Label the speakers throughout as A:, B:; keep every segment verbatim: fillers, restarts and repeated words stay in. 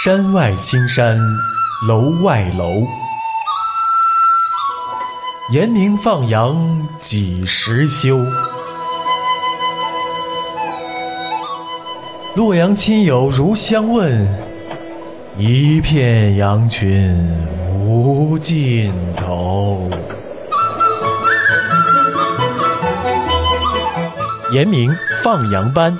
A: 山外青山楼外楼，严明放羊几时休？洛阳亲友如相问，一片羊群无尽头。严明放羊班。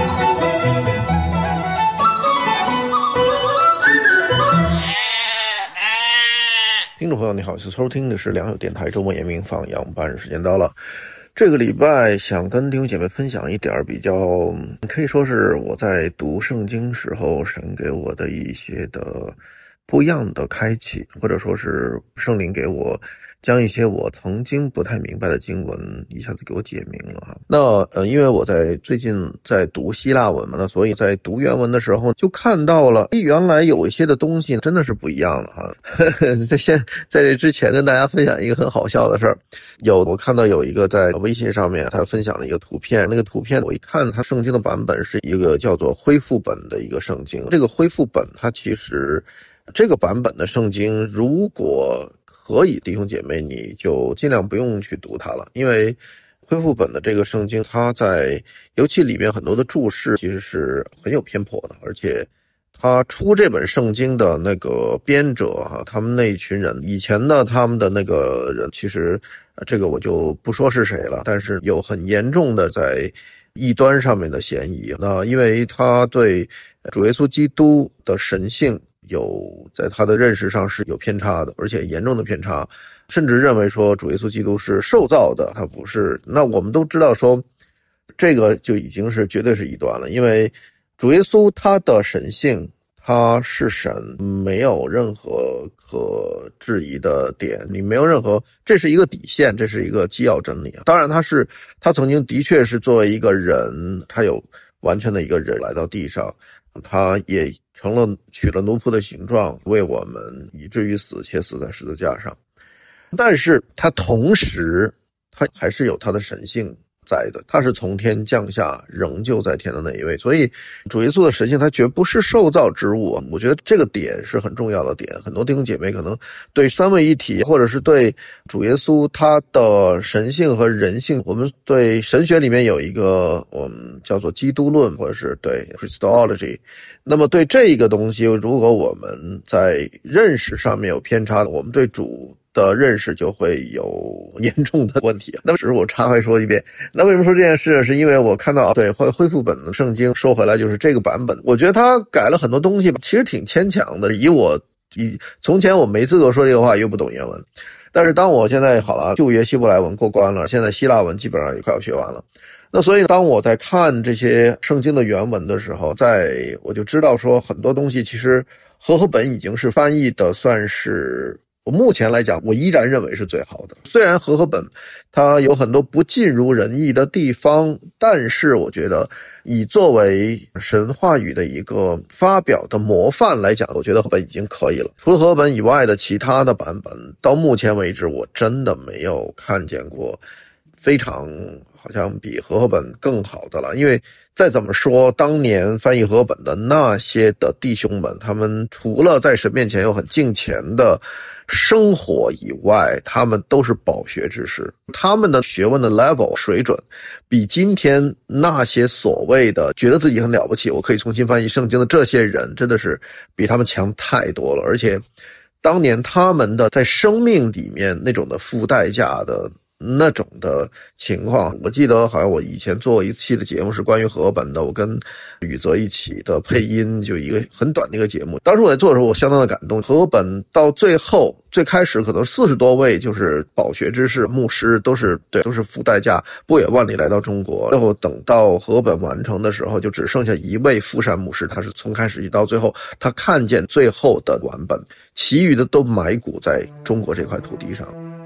B: 听众朋友你好，是收听的是良友电台周末严明放羊班，时间到了。这个礼拜想跟弟兄姐妹分享一点比较，可以说是我在读圣经时候神给我的一些的不一样的开启，或者说是圣灵给我将一些我曾经不太明白的经文一下子给我解明了哈。那呃，因为我在最近在读希腊文嘛，那所以在读原文的时候就看到了，原来有一些的东西真的是不一样的哈。在先在这之前跟大家分享一个很好笑的事儿，有我看到有一个在微信上面他分享了一个图片，那个图片我一看，它圣经的版本是一个叫做恢复本的一个圣经。这个恢复本它其实这个版本的圣经，如果可以弟兄姐妹你就尽量不用去读它了，因为恢复本的这个圣经它在尤其里面很多的注释其实是很有偏颇的，而且他出这本圣经的那个编者哈，他们那一群人以前的他们的那个人，其实这个我就不说是谁了，但是有很严重的在异端上面的嫌疑。那因为他对主耶稣基督的神性有在他的认识上是有偏差的，而且严重的偏差，甚至认为说主耶稣基督是受造的，他不是。那我们都知道说这个就已经是绝对是异端了，因为主耶稣他的神性他是神，没有任何可质疑的点，你没有任何，这是一个底线，这是一个基要真理。当然他是他曾经的确是作为一个人，他有完全的一个人来到地上，他也成了取了奴仆的形状，为我们以至于死，且死在十字架上。但是他同时他还是有他的神性在的，他是从天降下仍旧在天的那一位，所以主耶稣的神性他绝不是受造之物。我觉得这个点是很重要的点，很多弟兄姐妹可能对三位一体，或者是对主耶稣他的神性和人性，我们对神学里面有一个我们叫做基督论，或者是对 Christology， 那么对这个东西如果我们在认识上面有偏差，我们对主的认识就会有严重的问题。那么只是我插回说一遍，那为什么说这件事，是因为我看到对恢复本的圣经说回来就是这个版本，我觉得他改了很多东西其实挺牵强的。以我以从前我没资格说这个话，又不懂原文，但是当我现在好了旧约希伯来文过关了，现在希腊文基本上也快要学完了，那所以当我在看这些圣经的原文的时候，在我就知道说很多东西其实和合本已经是翻译的算是我目前来讲我依然认为是最好的。虽然和合本它有很多不尽如人意的地方，但是我觉得以作为神话语的一个发表的模范来讲，我觉得和合本已经可以了。除了和合本以外的其他的版本，到目前为止我真的没有看见过非常好像比和合本更好的了。因为再怎么说当年翻译和合本的那些的弟兄们，他们除了在神面前有很敬虔的生活以外，他们都是饱学之士，他们的学问的 level 水准比今天那些所谓的觉得自己很了不起我可以重新翻译圣经的这些人真的是比他们强太多了。而且当年他们的在生命里面那种的付代价的那种的情况，我记得好像我以前做一期的节目是关于和合本的，我跟宇泽一起的配音，就一个很短的一个节目。当时我在做的时候我相当的感动，和合本到最后最开始可能四十多位就是饱学之士牧师都是对都是付代价不远万里来到中国，然后等到和合本完成的时候就只剩下一位富山牧师，他是从开始到最后他看见最后的完本，其余的都埋骨在中国这块土地上。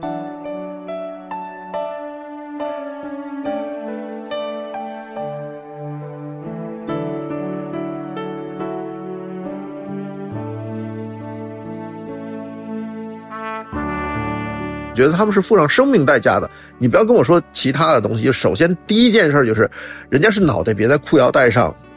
B: 觉得他们是付上生命代价的。你不要跟我说其他的东西，首先第一件事就是人家是脑袋别在裤腰带上，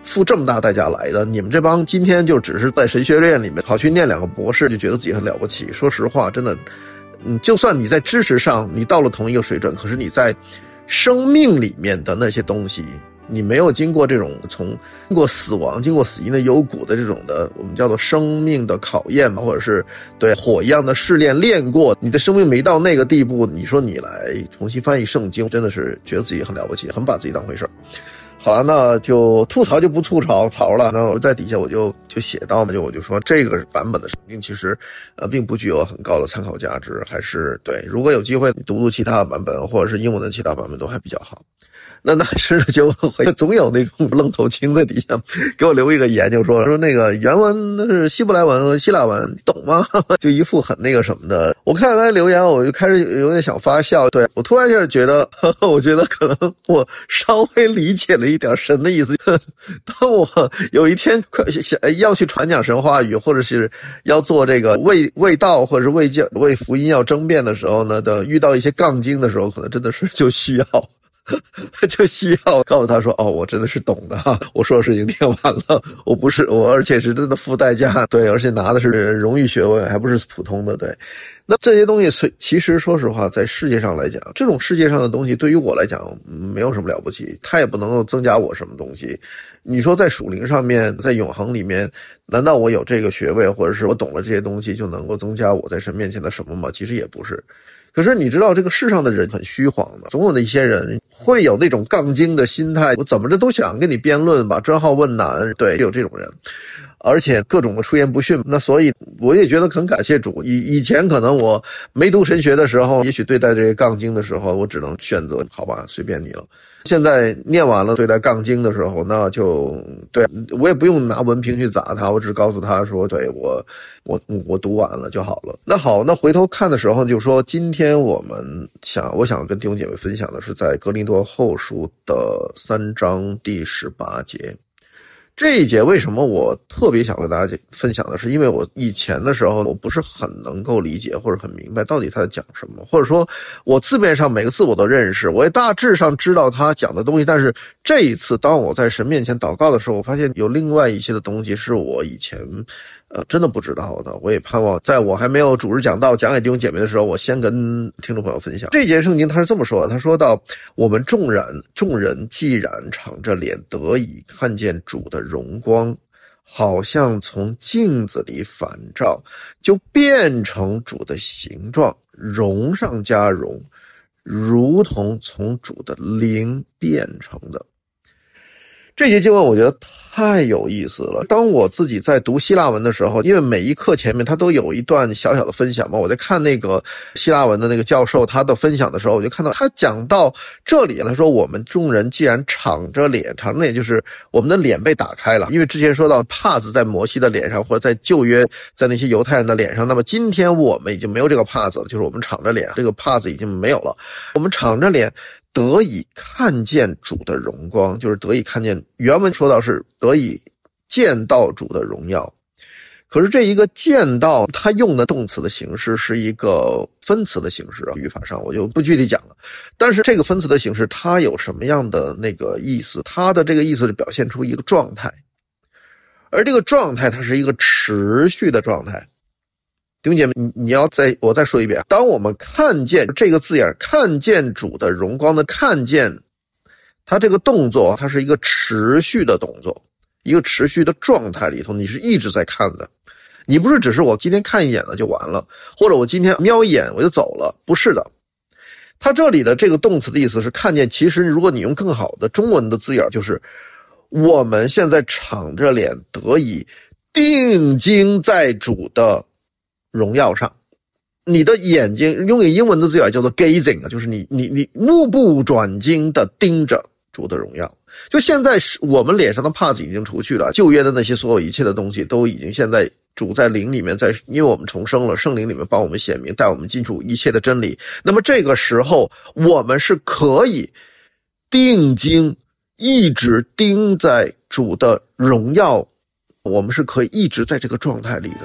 B: 付这么大代价来的，你们这帮今天就只是在神学院里面跑去念两个博士，就觉得自己很了不起。说实话，真的，嗯，就算你在知识上你到了同一个水准，可是你在生命里面的那些东西，你没有经过这种从经过死亡、经过死因的幽谷的这种的，我们叫做生命的考验嘛，或者是对火一样的试炼练过，你的生命没到那个地步，你说你来重新翻译圣经，真的是觉得自己很了不起，很把自己当回事儿。好了，那就吐槽就不吐槽槽了。那我在底下我就就写到嘛，就我就说这个版本的圣经其实呃并不具有很高的参考价值，还是对，如果有机会你读读其他的版本，或者是英文的其他版本都还比较好。那那是就会总有那种愣头青在底下给我留一个言，就说说那个原文是希伯来文和希腊文，你懂吗？就一副很那个什么的。我看他留言，我就开始有点想发笑。对，我突然就是觉得，呵呵我觉得可能我稍微理解了一点神的意思。当我有一天快想要去传讲神话语，或者是要做这个为为道或者是为教为福音要争辩的时候呢，的遇到一些杠精的时候，可能真的是就需要。就需要告诉他说，哦，我真的是懂的哈，我硕士已经念完了，我不是我，而且是真的付代价，对，而且拿的是荣誉学位，还不是普通的，对。那这些东西其实说实话，在世界上来讲，这种世界上的东西对于我来讲没有什么了不起，它也不能够增加我什么东西。你说在属灵上面，在永恒里面，难道我有这个学位，或者是我懂了这些东西就能够增加我在神面前的什么吗？其实也不是。可是你知道这个世上的人很虚晃的，总有那些人会有那种杠精的心态，我怎么着都想跟你辩论吧，专好问难，对，有这种人。而且各种的出言不逊，那所以我也觉得很感谢主。以以前可能我没读神学的时候，也许对待这些杠精的时候，我只能选择好吧，随便你了。现在念完了对待杠精的时候，那就对我也不用拿文凭去砸他，我只告诉他说，对我我我读完了就好了。那好，那回头看的时候就说，今天我们想我想跟弟兄姐妹分享的是在哥林多后书的三章第十八节。这一节为什么我特别想跟大家分享的是，因为我以前的时候我不是很能够理解或者很明白到底他在讲什么，或者说我字面上每个字我都认识，我也大致上知道他讲的东西，但是这一次当我在神面前祷告的时候，我发现有另外一些的东西是我以前呃真的不知道的。我也盼望在我还没有主日讲道讲给弟兄姐妹的时候，我先跟听众朋友分享。这节圣经他是这么说的，他说到我们众人众人既然敞着脸得以看见主的荣光，好像从镜子里反照，就变成主的形状，荣上加荣，如同从主的灵变成的。这节经文我觉得太有意思了。当我自己在读希腊文的时候，因为每一课前面他都有一段小小的分享嘛，我在看那个希腊文的那个教授他的分享的时候，我就看到他讲到这里，他说我们众人既然敞着脸，敞着脸就是我们的脸被打开了，因为之前说到帕子在摩西的脸上，或者在旧约在那些犹太人的脸上，那么今天我们已经没有这个帕子了，就是我们敞着脸，这个帕子已经没有了，我们敞着脸得以看见主的荣光，就是得以看见，原文说到是得以见到主的荣耀。可是这一个见到，他用的动词的形式是一个分词的形式，语法上我就不具体讲了。但是这个分词的形式它有什么样的那个意思？它的这个意思是表现出一个状态，而这个状态它是一个持续的状态。弟兄姐妹，你你要再我再说一遍，当我们看见这个字眼，看见主的荣光的看见，它这个动作它是一个持续的动作，一个持续的状态里头，你是一直在看的。你不是只是我今天看一眼了就完了，或者我今天瞄一眼我就走了，不是的。它这里的这个动词的意思是看见，其实如果你用更好的中文的字眼，就是我们现在敞着脸得以定睛在主的荣耀上。你的眼睛用英文的字眼叫做 gazing， 就是你你你目不转睛的盯着主的荣耀。就现在我们脸上的帕子已经除去了，旧约的那些所有一切的东西都已经现在主在灵里面，在因为我们重生了，圣灵里面帮我们显明，带我们进入一切的真理。那么这个时候我们是可以定睛，一直盯在主的荣耀，我们是可以一直在这个状态里的。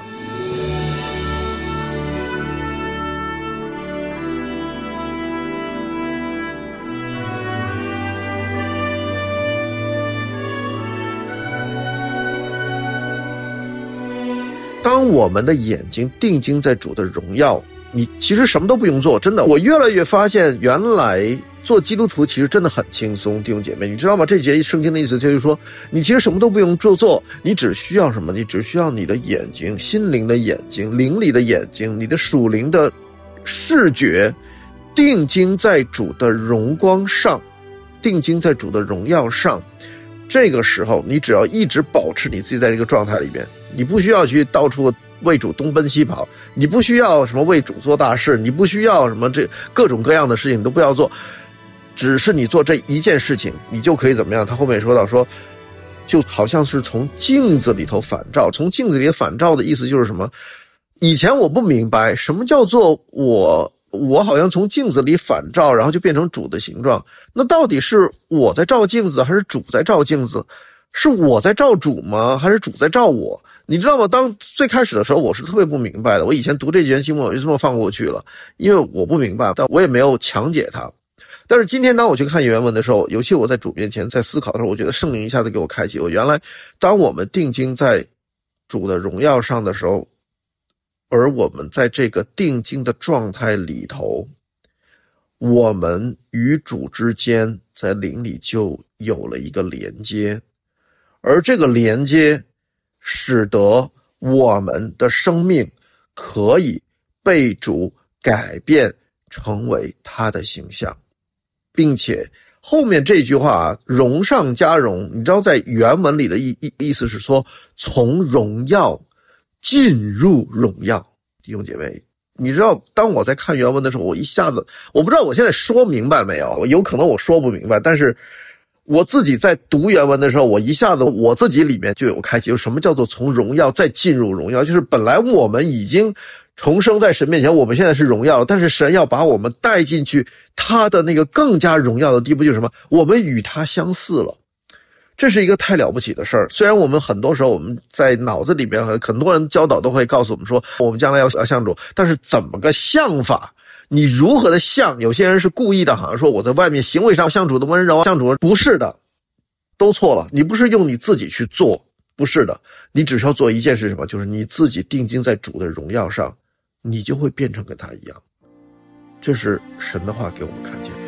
B: 当我们的眼睛定睛在主的荣耀，你其实什么都不用做，真的，我越来越发现原来做基督徒其实真的很轻松，弟兄姐妹，你知道吗？这节圣经的意思就是说，你其实什么都不用做做，你只需要什么？你只需要你的眼睛，心灵的眼睛，灵里的眼睛，你的属灵的视觉，定睛在主的荣光上，定睛在主的荣耀上。这个时候，你只要一直保持你自己在这个状态里边，你不需要去到处为主东奔西跑，你不需要什么为主做大事，你不需要什么这各种各样的事情你都不要做，只是你做这一件事情，你就可以怎么样？他后面说到说，就好像是从镜子里头反照。从镜子里反照的意思就是什么？以前我不明白什么叫做我我好像从镜子里反照，然后就变成主的形状。那到底是我在照镜子，还是主在照镜子？是我在照主吗？还是主在照我？你知道吗？当最开始的时候，我是特别不明白的。我以前读这卷经文，我就这么放过去了，因为我不明白，但我也没有强解它。但是今天当我去看原文的时候，尤其我在主面前在思考的时候，我觉得圣灵一下子给我开启，我原来当我们定睛在主的荣耀上的时候，而我们在这个定睛的状态里头，我们与主之间在灵里就有了一个连接，而这个连接使得我们的生命可以被主改变成为他的形象，并且后面这句话啊，荣上加荣，你知道在原文里的意意意思是说从荣耀进入荣耀。弟兄姐妹，你知道当我在看原文的时候，我一下子我不知道我现在说明白没有，有可能我说不明白，但是我自己在读原文的时候，我一下子我自己里面就有开启，什么叫做从荣耀再进入荣耀，就是本来我们已经重生在神面前，我们现在是荣耀，但是神要把我们带进去他的那个更加荣耀的地步，就是什么？我们与他相似了。这是一个太了不起的事儿。虽然我们很多时候我们在脑子里边很多人教导都会告诉我们说我们将来要要像主，但是怎么个像法？你如何的像？有些人是故意的，好像说我在外面行为上像主的温柔，像主，不是的，都错了。你不是用你自己去做，不是的，你只需要做一件事，什么？就是你自己定睛在主的荣耀上，你就会变成跟他一样。这是神的话给我们看见的。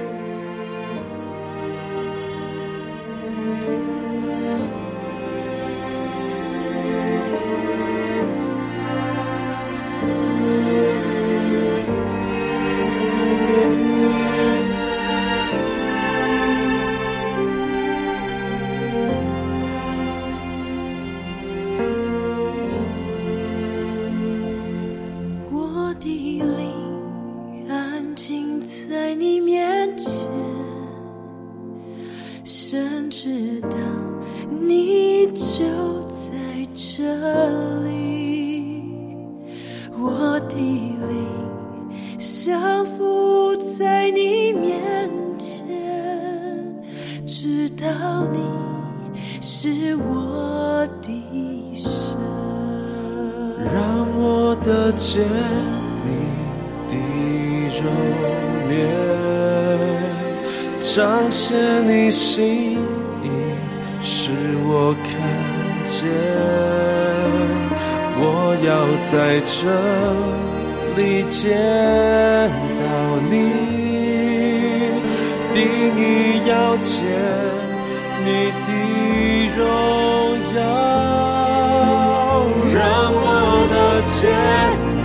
C: 彰显你心意，使我看见，我要在这里见到你，定义要见你的荣耀，让我的见